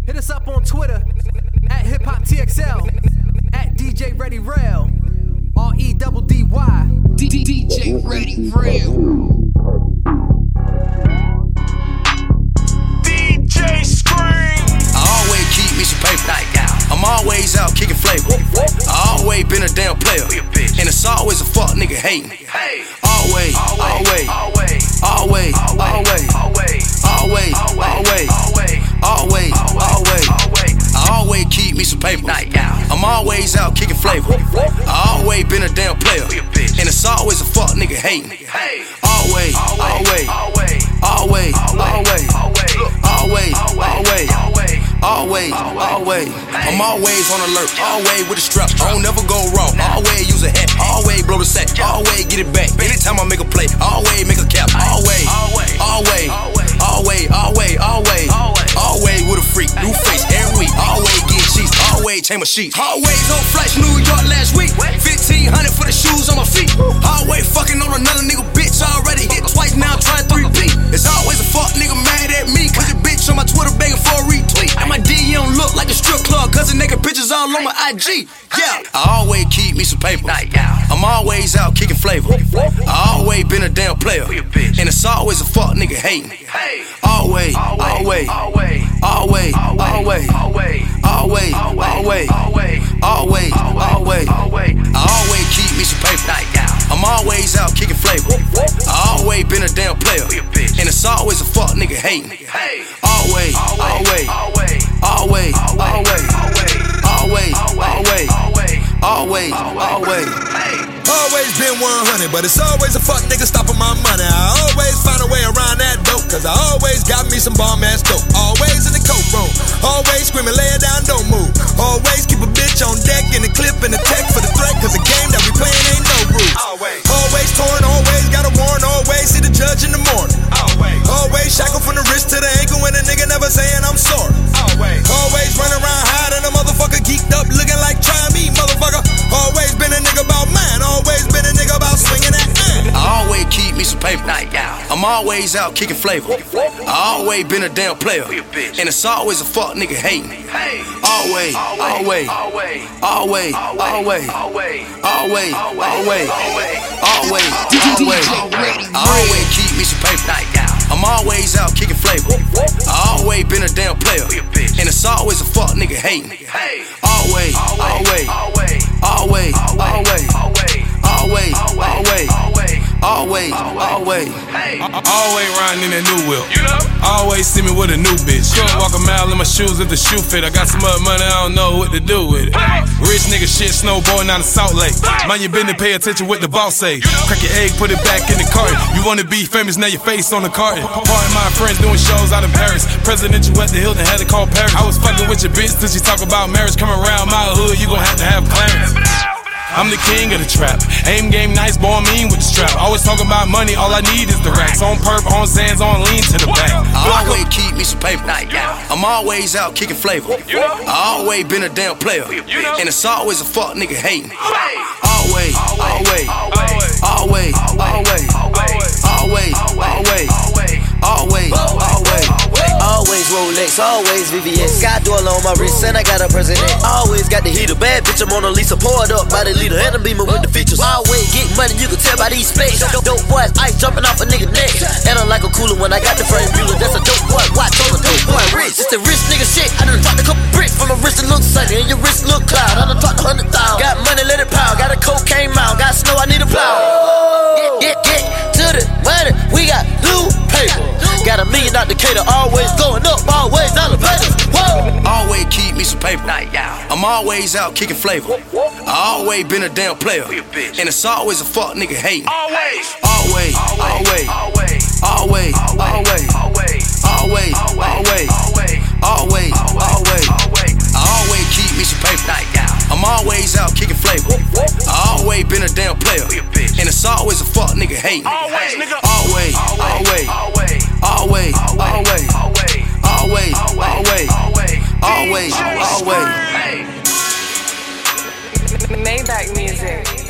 Hit us up on Twitter at HipHopTXL, at DJ Ready Rail, REDDY. DJ Ready Rail. DJ Scream. I always keep me some paper. I'm always out kicking flavor. I always been a damn player, and it's always a fuck nigga hating. Always, always, always, always, always, always, always, always. I always keep me some paper. I'm always out kicking flavor. I always been a damn player, and it's always a fuck nigga hating. Always, always, always, always, always, always, always. I'm always on alert, always with a strap. I don't never go wrong. Always use a hat, always blow the sack, always get it back. Anytime I make a play, always make a cap. Always, always, always, always, always, always with a freak, new face every week. Always get cheese, always change my sheets. Always on flights, New York last week. 1,500 for the shoes on my feet. Always fucking on another nigga bitch. Already hit twice, now trying 3P. It's always a fuck nigga mad at me, cause your bitch on my Twitter begging for a retweet. And my DM look like a strip club, cause the naked pictures all on my IG. Yeah, I always keep me some paper. I'm always out kicking flavor. I always been a damn player, and it's always a fuck nigga hating. Always, always, always, always, always, always, always, always. I always keep me some paper. I'm always out kicking flavor. I always been a damn player, and it's always a fuck nigga hating. Always, always, always, always, always, always, always, always. Always been 100, but it's always a fuck nigga stopping my money. I always find a way around that dope, cause I always got me some bomb ass dope. Always in the coke room, always screaming, lay it down, don't move. Always keep a bitch on deck in the clip and the tech for the threat, cause the game that we playing ain't no rules. Always torn, always got a warrant, always see the judge in the morning. Always shackled from the wrist to the ankle when a nigga never saying I'm sorry. Always running around hiding a motherfucker geeked up looking like try me, motherfucker. Always been a nigga about mine, always been a nigga about swinging that iron. I always keep me some paper. I'm always out kicking flavor. I always been a damn player, and it's always a fuck nigga hating. Always, always, always, always, always, always, always, always. I always keep me some paper. I'm always out kicking flavor. I always been a damn player, and it's always a fuck nigga hating. Always, always, always, always, always, always, always, always. Always riding in that new whip. Always see me with a new bitch. Couldn't walk a mile in my shoes if the shoe fit. I got so much money, I don't know what to do with it. Rich nigga shit, snowboarding out of Salt Lake. Mind your business, pay attention what the boss say. Crack your egg, put it back in the carton. You wanna be famous, now your face on the carton. Part of my friends doing shows out in Paris. Presidential at the Hilton, had to call Paris. I was fucking with your bitch till she talk about marriage. Coming around my hood, you gon' have to have clearance. I'm the king of the trap. Aim game nice, boy, I'm mean with the strap. Always talking about money, all I need is the racks. On perp, on Zans, on lean to the back. I always keep me some paper. I'm always out kicking flavor. I always been a damn player, and it's always a fuck nigga hating. Always, always, always, always, always, always, always, always. Always Rolex, always VVS. Got Dwell on my wrist and I got a president. Always got the heater, bad bitch, I'm Mona Lisa. Pour it up by the leader and the beamer with the features. Always get money, you can tell by these specs. Dope boys, ice jumping off a nigga neck. And I'm like a cooler when I got the frame Bueller. That's a dope boy, watch on the dope boy wrist. It's the wrist nigga shit, I done dropped a couple bricks. From my wrist it look sunny and your wrist look cloud. I done dropped 100,000. Got money, let it pound. Got a cocaine mouth, got snow, I need a plow. Get to the money, we got blue paper. Got $1 million out Decatur, always going up, always elevators. Whoa. Always keep me some paper. I'm always out kicking flavor. I always been a damn player, and it's always a fuck nigga hating. Always, always, always, always, always, always, always, always, always. I always keep me some paper. I'm always out kicking flavor. I always been a damn player, and it's always a fuck nigga hating. Always, nigga. Always, always, always, always, always, always, always, always, always. Maybach music.